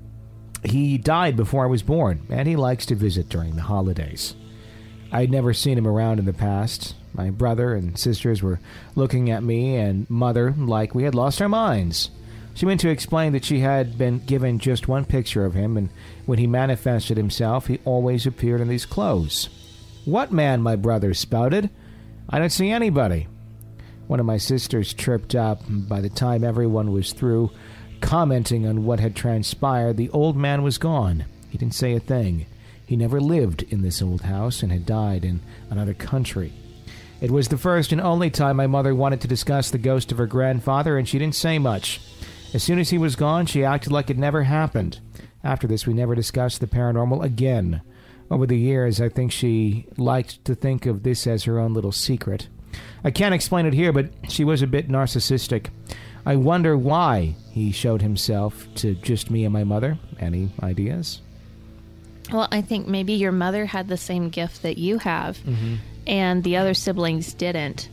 He died before I was born, and he likes to visit during the holidays. I'd never seen him around in the past. My brother and sisters were looking at me and Mother like we had lost our minds. She went to explain that she had been given just one picture of him, and when he manifested himself, he always appeared in these clothes. "What man?" my brother spouted. "I don't see anybody." One of my sisters chirped up. By the time everyone was through commenting on what had transpired, the old man was gone. He didn't say a thing. He never lived in this old house and had died in another country. It was the first and only time my mother wanted to discuss the ghost of her grandfather, and she didn't say much. As soon as he was gone, she acted like it never happened. After this, we never discussed the paranormal again. Over the years, I think she liked to think of this as her own little secret. I can't explain it here, but she was a bit narcissistic. I wonder why he showed himself to just me and my mother. Any ideas? Well, I think maybe your mother had the same gift that you have, mm-hmm. and the other siblings didn't.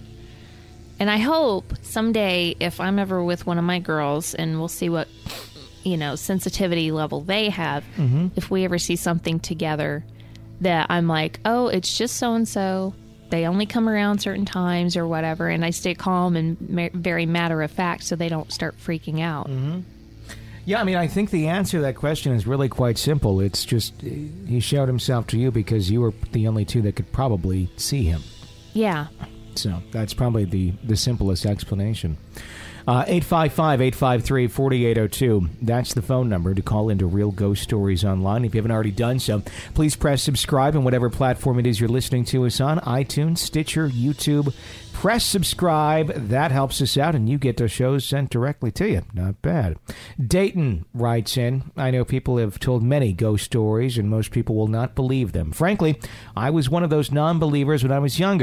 And I hope someday, if I'm ever with one of my girls, and we'll see what, you know, sensitivity level they have, mm-hmm. if we ever see something together, that I'm like, oh, it's just so-and-so. They only come around certain times or whatever, and I stay calm and ma- very matter-of-fact so they don't start freaking out. Mm-hmm. Yeah, I mean, I think the answer to that question is really quite simple. It's just he showed himself to you because you were the only two that could probably see him. Yeah. So that's probably the, the simplest explanation. Uh, eight five five, eight five three, four eight zero two. That's the phone number to call into Real Ghost Stories Online. If you haven't already done so, please press subscribe on whatever platform it is you're listening to us on. iTunes, Stitcher, YouTube. Press subscribe. That helps us out, and you get those shows sent directly to you. Not bad. Dayton writes in, I know people have told many ghost stories, and most people will not believe them. Frankly, I was one of those non-believers when I was younger.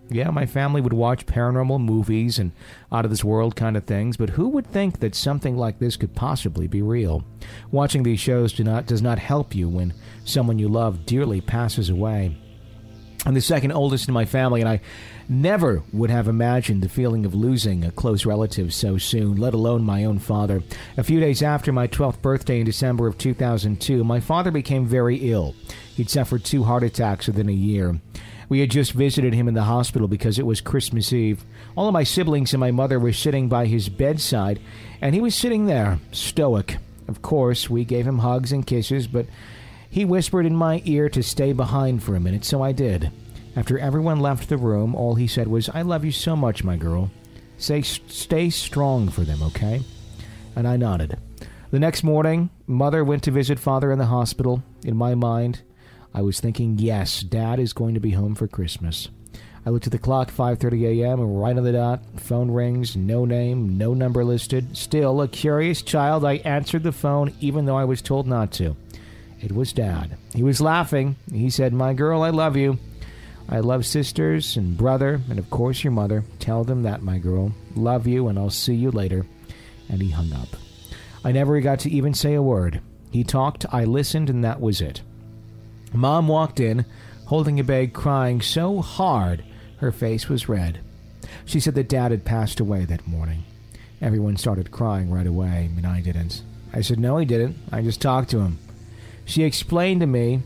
Yeah, my family would watch paranormal movies and out-of-this-world kind of things, but who would think that something like this could possibly be real? Watching these shows do not, does not help you when someone you love dearly passes away. I'm the second oldest in my family, and I never would have imagined the feeling of losing a close relative so soon, let alone my own father. A few days after my twelfth birthday in December of two thousand two, my father became very ill. He'd suffered two heart attacks within a year. We had just visited him in the hospital because it was Christmas Eve. All of my siblings and my mother were sitting by his bedside, and he was sitting there, stoic. Of course, we gave him hugs and kisses, but he whispered in my ear to stay behind for a minute, so I did. After everyone left the room, all he said was, "I love you so much, my girl. Say, stay strong for them, okay?" And I nodded. The next morning, Mother went to visit Father in the hospital. In my mind, I was thinking, yes, Dad is going to be home for Christmas. I looked at the clock, five thirty a.m., and right on the dot, phone rings, no name, no number listed. Still, a curious child, I answered the phone even though I was told not to. It was Dad. He was laughing. He said, "My girl, I love you. I love sisters and brother, and of course your mother. Tell them that, my girl. Love you, and I'll see you later." And he hung up. I never got to even say a word. He talked, I listened, and that was it. Mom walked in, holding a bag, crying so hard her face was red. She said that Dad had passed away that morning. Everyone started crying right away, and I didn't. I said, "No, he didn't. I just talked to him." She explained to me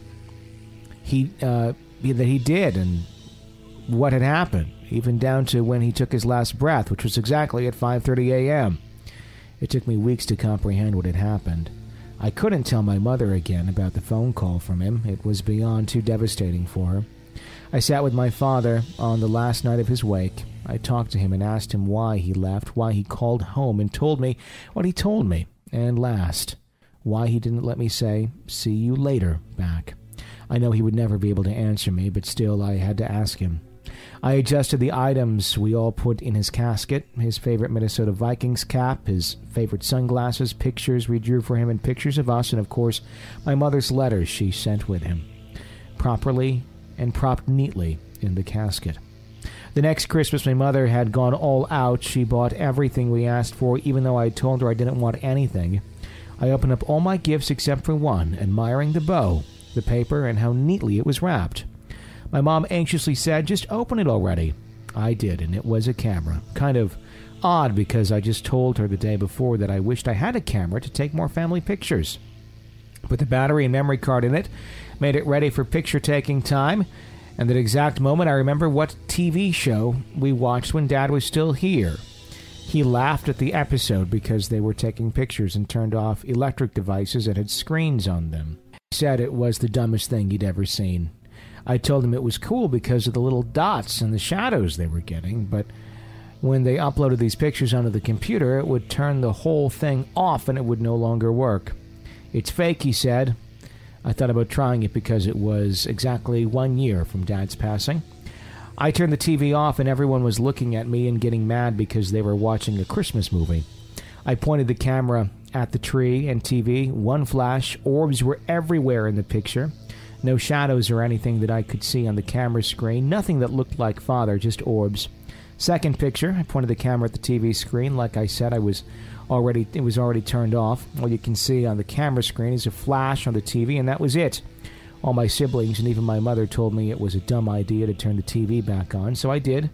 he uh, that he did and what had happened, even down to when he took his last breath, which was exactly at five thirty a.m. It took me weeks to comprehend what had happened. I couldn't tell my mother again about the phone call from him. It was beyond too devastating for her. I sat with my father on the last night of his wake. I talked to him and asked him why he left, why he called home and told me what he told me. And last, why he didn't let me say, "See you later," back. I know he would never be able to answer me, but still I had to ask him. I adjusted the items we all put in his casket, his favorite Minnesota Vikings cap, his favorite sunglasses, pictures we drew for him, and pictures of us, and of course, my mother's letters she sent with him, properly and propped neatly in the casket. The next Christmas, my mother had gone all out. She bought everything we asked for, even though I told her I didn't want anything. I opened up all my gifts except for one, admiring the bow, the paper, and how neatly it was wrapped. My mom anxiously said, "Just open it already." I did, and it was a camera. Kind of odd because I just told her the day before that I wished I had a camera to take more family pictures. Put the battery and memory card in it, made it ready for picture-taking time, and at that exact moment I remember what T V show we watched when Dad was still here. He laughed at the episode because they were taking pictures and turned off electric devices that had screens on them. He said it was the dumbest thing he'd ever seen. I told him it was cool because of the little dots and the shadows they were getting, but when they uploaded these pictures onto the computer, it would turn the whole thing off and it would no longer work. "It's fake," he said. I thought about trying it because it was exactly one year from Dad's passing. I turned the T V off and everyone was looking at me and getting mad because they were watching a Christmas movie. I pointed the camera at the tree and T V. One flash, orbs were everywhere in the picture. No shadows or anything that I could see on the camera screen. Nothing that looked like Father, just orbs. Second picture, I pointed the camera at the T V screen. Like I said, I was already it was already turned off. All you can see on the camera screen is a flash on the T V, and that was it. All my siblings and even my mother told me it was a dumb idea to turn the T V back on, so I did.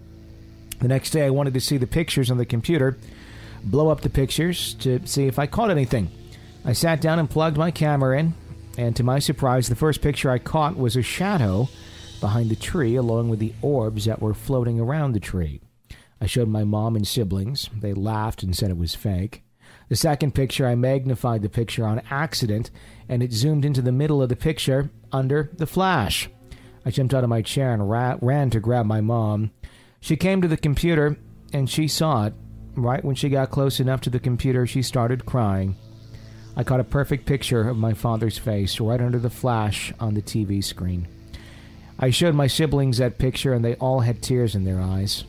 The next day, I wanted to see the pictures on the computer, blow up the pictures to see if I caught anything. I sat down and plugged my camera in, and to my surprise, the first picture I caught was a shadow behind the tree along with the orbs that were floating around the tree. I showed my mom and siblings. They laughed and said it was fake. The second picture, I magnified the picture on accident, and it zoomed into the middle of the picture under the flash. I jumped out of my chair and ra- ran to grab my mom. She came to the computer, and she saw it. Right when she got close enough to the computer, she started crying. I caught a perfect picture of my father's face right under the flash on the T V screen. I showed my siblings that picture, and they all had tears in their eyes.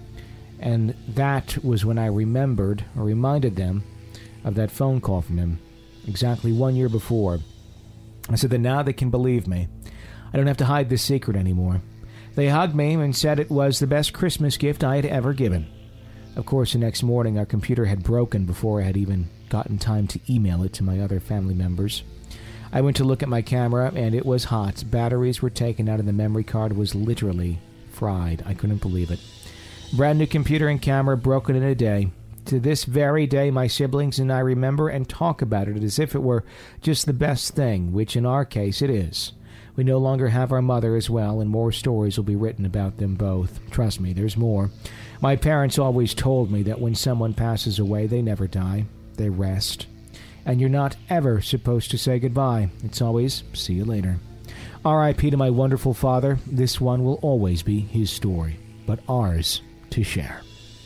And that was when I remembered, or reminded them, of that phone call from him, exactly one year before. I said that now they can believe me. I don't have to hide this secret anymore. They hugged me and said it was the best Christmas gift I had ever given. Of course, the next morning, our computer had broken before I had even gotten time to email it to my other family members. I went to look at my camera, and it was hot. Batteries were taken out, and the memory card was literally fried. I couldn't believe it. Brand new computer and camera broken in a day. To this very day, my siblings and I remember and talk about it as if it were just the best thing, which in our case it is. We no longer have our mother as well, and more stories will be written about them both. Trust me, there's more. My parents always told me that when someone passes away, they never die. They rest. And you're not ever supposed to say goodbye. It's always, see you later. R I P to my wonderful father. This one will always be his story, but ours to share.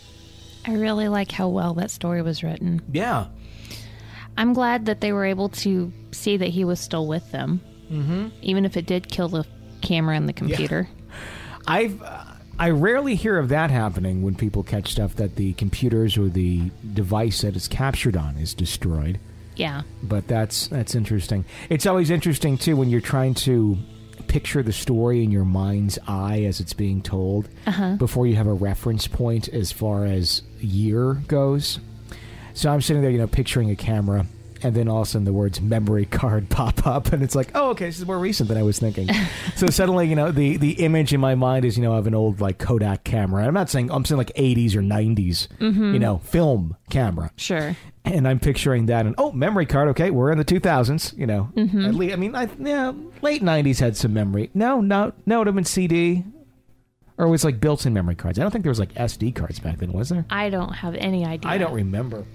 I really like how well that story was written. Yeah. I'm glad that they were able to see that he was still with them, Mm-hmm. even if it did kill the camera and the computer. Yeah. I've uh, I rarely hear of that happening when people catch stuff that the computers or the device that it's captured on is destroyed. Yeah. But that's that's interesting. It's always interesting, too, when you're trying to picture the story in your mind's eye as it's being told uh-huh. before you have a reference point as far as year goes. So I'm sitting there, you know, picturing a camera, and then all of a sudden the words memory card pop up, and it's like, oh, okay, this is more recent than I was thinking. So suddenly, you know, the, the image in my mind is, you know, of an old, like, Kodak camera. I'm not saying, I'm saying like eighties or nineties, mm-hmm. you know, film camera. Sure. And I'm picturing that, and, oh, memory card, okay, we're in the two thousands, you know. Mm-hmm. At least, I mean, I, yeah, late nineties had some memory. No, no, no, it would have been C D. Or it was like built-in memory cards. I don't think there was like S D cards back then, was there? I don't have any idea. I don't remember.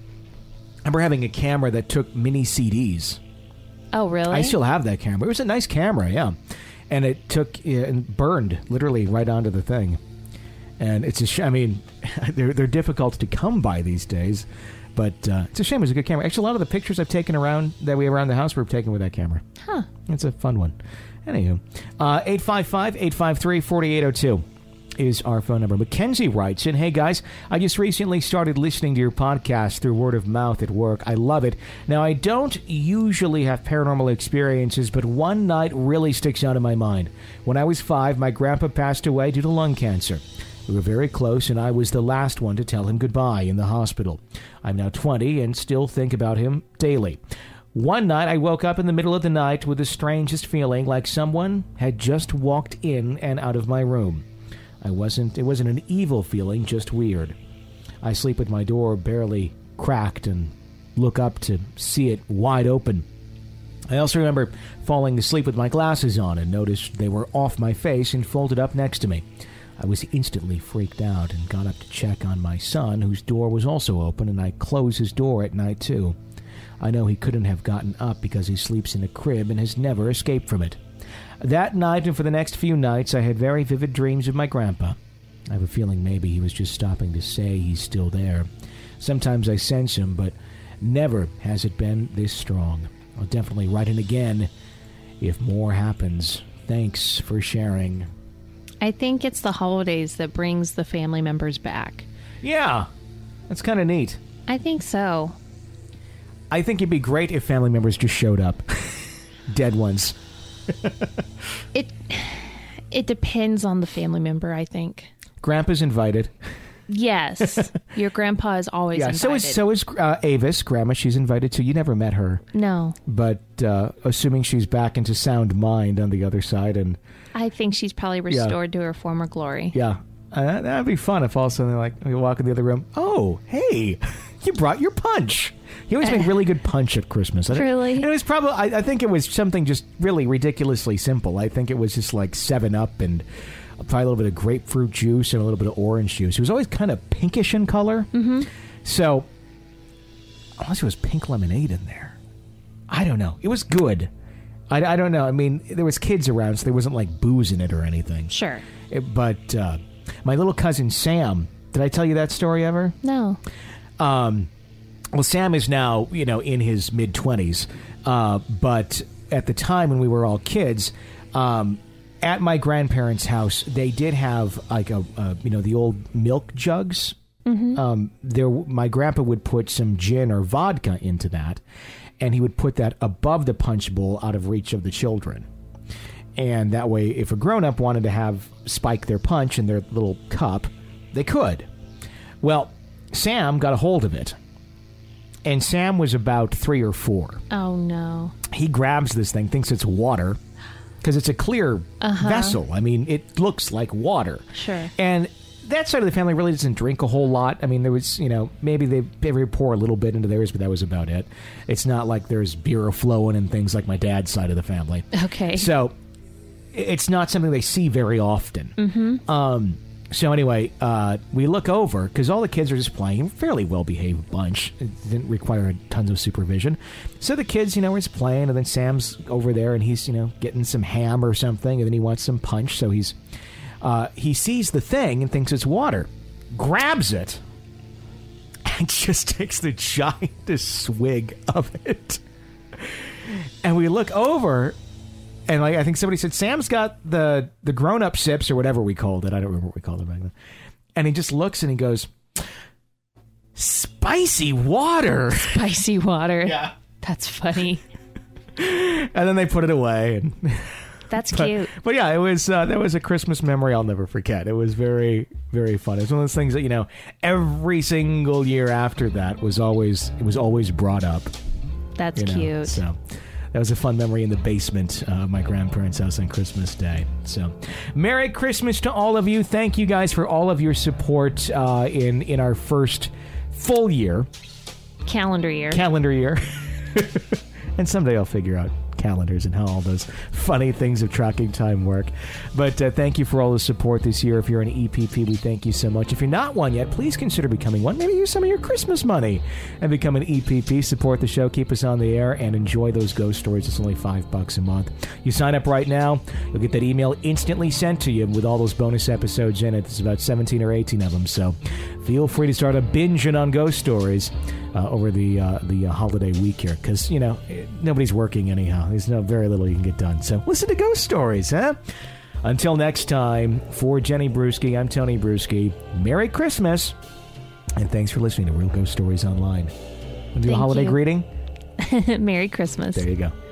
I remember having a camera that took mini C Ds. Oh, really? I still have that camera. It was a nice camera, yeah. And it took and burned literally right onto the thing. And it's a sh- I mean, they're they're difficult to come by these days, but uh, it's a shame. It was a good camera. Actually, a lot of the pictures I've taken around that we have around the house were taken with that camera. Huh. It's a fun one. Anywho, uh, eight five five, eight five three, four eight zero two. Is our phone number. Mackenzie writes in, hey guys, I just recently started listening to your podcast through word of mouth at work. I love it. Now, I don't usually have paranormal experiences, but one night really sticks out in my mind. When I was five, my grandpa passed away due to lung cancer. We were very close, and I was the last one to tell him goodbye in the hospital. I'm now twenty and still think about him daily. One night, I woke up in the middle of the night with the strangest feeling, like someone had just walked in and out of my room. I wasn't, it wasn't an evil feeling, just weird. I sleep with my door barely cracked and look up to see it wide open. I also remember falling asleep with my glasses on and noticed they were off my face and folded up next to me. I was instantly freaked out and got up to check on my son, whose door was also open, and I closed his door at night too. I know he couldn't have gotten up because he sleeps in a crib and has never escaped from it. That night and for the next few nights, I had very vivid dreams of my grandpa. I have a feeling maybe he was just stopping to say he's still there. Sometimes I sense him, but never has it been this strong. I'll definitely write in again if more happens. Thanks for sharing. I think it's the holidays that brings the family members back. Yeah, that's kind of neat. I think so. I think it'd be great if family members just showed up. Dead ones. It it depends on the family member, I think. Grandpa's invited. Yes. Your grandpa is always yeah, invited. so is, so is uh, Avis, Grandma. She's invited too. You never met her. No. But uh, assuming she's back into sound mind on the other side. And I think she's probably restored yeah. to her former glory. Yeah. Uh, that'd be fun if all of a sudden, like, we walk in the other room. Oh, hey, you brought your punch. He always made really good punch at Christmas. Truly? It was probably, I, I think it was something just really ridiculously simple. I think it was just like seven up and probably a little bit of grapefruit juice and a little bit of orange juice. It was always kind of pinkish in color. Mm-hmm. So, unless it was pink lemonade in there. I don't know. It was good. I, I don't know. I mean, there was kids around, so there wasn't like booze in it or anything. Sure. It, but uh, my little cousin Sam, did I tell you that story ever? No. Um... Well, Sam is now, you know, in his mid-twenties, uh, but at the time when we were all kids, um, at my grandparents' house, they did have, like, a, a you know, the old milk jugs. Mm-hmm. Um, there, my grandpa would put some gin or vodka into that, and he would put that above the punch bowl out of reach of the children. And that way, if a grown-up wanted to have spike their punch in their little cup, they could. Well, Sam got a hold of it. And Sam was about three or four. Oh, no. He grabs this thing, thinks it's water, because it's a clear uh-huh. vessel. I mean, it looks like water. Sure. And that side of the family really doesn't drink a whole lot. I mean, there was, you know, maybe they, they would pour a little bit into theirs, but that was about it. It's not like there's beer flowing and things like my dad's side of the family. Okay. So it's not something they see very often. Mm-hmm. Um, so anyway, uh, we look over, because all the kids are just playing, a fairly well-behaved bunch. It didn't require tons of supervision. So the kids, you know, are just playing, and then Sam's over there, and he's, you know, getting some ham or something, and then he wants some punch, so he's... Uh, he sees the thing and thinks it's water, grabs it, and just takes the giantest swig of it. And we look over, and like I think somebody said, Sam's got the, the grown-up sips or whatever we called it. I don't remember what we called it back then. And he just looks and he goes, spicy water. Spicy water. Yeah. That's funny. And then they put it away. And That's but, cute. But yeah, it was uh, that was a Christmas memory I'll never forget. It was very, very fun. It was one of those things that, you know, every single year after that was always it was always brought up. That's you know? cute. So that was a fun memory in the basement uh, of my grandparents' house on Christmas Day. So Merry Christmas to all of you. Thank you guys for all of your support uh, in in our first full year. Calendar year. Calendar year. And someday I'll figure out calendars and how all those funny things of tracking time work. But uh, thank you for all the support this year. If you're an E P P, we thank you so much. If you're not one yet, please consider becoming one. Maybe use some of your Christmas money and become an E P P. Support the show, keep us on the air, and enjoy those ghost stories. It's only five bucks a month. You sign up right now, you'll get that email instantly sent to you with all those bonus episodes in it. There's about seventeen or eighteen of them, so feel free to start a binging on ghost stories uh, over the uh, the uh, holiday week here, because, you know, nobody's working anyhow. There's no very little you can get done. So listen to ghost stories, huh? Until next time, for Jenny Bruschi, I'm Tony Bruschi. Merry Christmas, and thanks for listening to Real Ghost Stories Online. Want to do a holiday you. greeting? Merry Christmas. There you go.